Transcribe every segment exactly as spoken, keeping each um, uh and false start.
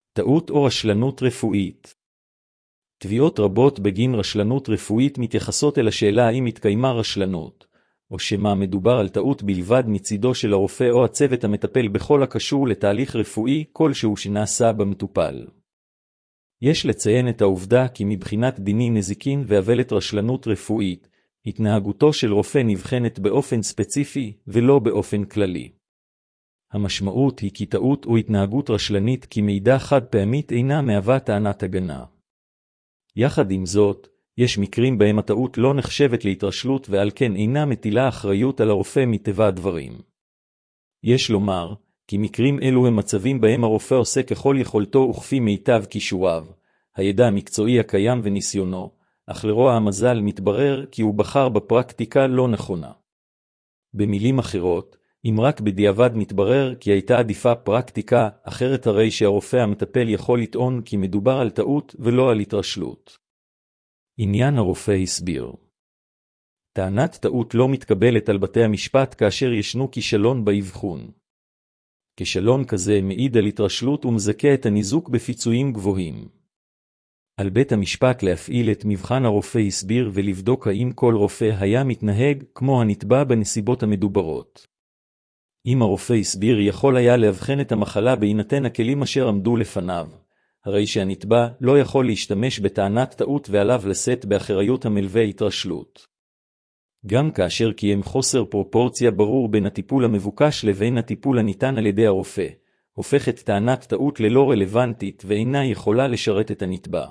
טעות או רשלנות רפואית. תביעות רבות בגין רשלנות רפואית מתייחסות אל השאלה האם התקיימה רשלנות, או שמה מדובר על טעות בלבד מצידו של הרופא או הצוות המטפל בכל הקשור לתהליך רפואי כלשהו שנעשה במטופל. יש לציין את העובדה כי מבחינת דיני נזיקין ועוולת רשלנות רפואית, התנהגותו של רופא נבחנת באופן ספציפי ולא באופן כללי. המשמעות היא כי טעות או התנהגות רשלנית כמידע חד פעמית אינה מהווה טענת הגנה. יחד עם זאת, יש מקרים בהם הטעות לא נחשבת להתרשלות ועל כן אינה מטילה אחריות על הרופא מטבע הדברים. יש לומר, כי מקרים אלו הם מצבים בהם הרופא עושה ככל יכולתו וכפי מיטב כישוריו, הידע המקצועי הקיים וניסיונו, אך לרוע המזל מתברר כי הוא בחר בפרקטיקה לא נכונה. במילים אחרות, אם רק בדיעבד מתברר כי הייתה עדיפה פרקטיקה, אחרת הרי שהרופא המטפל יכול לטעון כי מדובר על טעות ולא על התרשלות. עניין הרופא הסביר. טענת טעות לא מתקבלת על בתי המשפט כאשר ישנו כישלון באבחון. כישלון כזה מעיד על התרשלות ומזכה את הניזוק בפיצויים גבוהים. על בית המשפט להפעיל את מבחן הרופא הסביר ולבדוק האם כל רופא היה מתנהג כמו הנתבע בנסיבות המדוברות. אם הרופא הסביר יכול היה להבחן את המחלה בהינתן הכלים אשר עמדו לפניו, הרי שהנתבע לא יכול להשתמש בטענת טעות ועליו לשאת באחריות המלווה התרשלות. גם כאשר קיים חוסר פרופורציה ברור בין הטיפול המבוקש לבין הטיפול הניתן על ידי הרופא, הופכת טענת טעות ללא רלוונטית ואינה יכולה לשרת את הנתבע.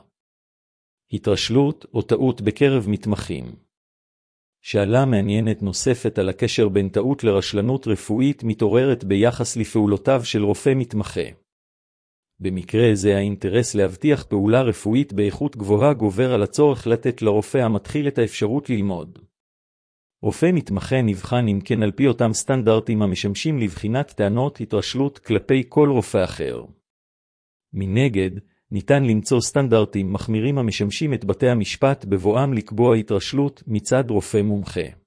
התרשלות או טעות בקרב מתמחים. שאלה מעניינת נוספת על הקשר בין טעות לרשלנות רפואית מתעוררת ביחס לפעולותיו של רופא מתמחה. במקרה זה האינטרס להבטיח פעולה רפואית באיכות גבוהה גובר על הצורך לתת לרופא המתחיל את האפשרות ללמוד. רופא מתמחה נבחן אם כן על פי אותם סטנדרטים המשמשים לבחינת טענות התרשלות כלפי כל רופא אחר. מנגד, ניתן למצוא סטנדרטים מחמירים המשמשים את בתי המשפט בבואם לקבוע התרשלות מצד רופא מומחה.